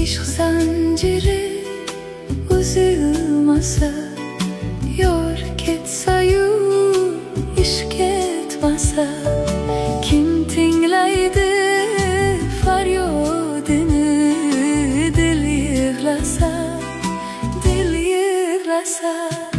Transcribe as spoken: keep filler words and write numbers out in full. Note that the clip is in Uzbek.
ishq zanjiri uzilmasa, yor ketsa-yu ish ketmasa, kim tinglaydi faryodini? Dil yig'lasa, dil yig'lasa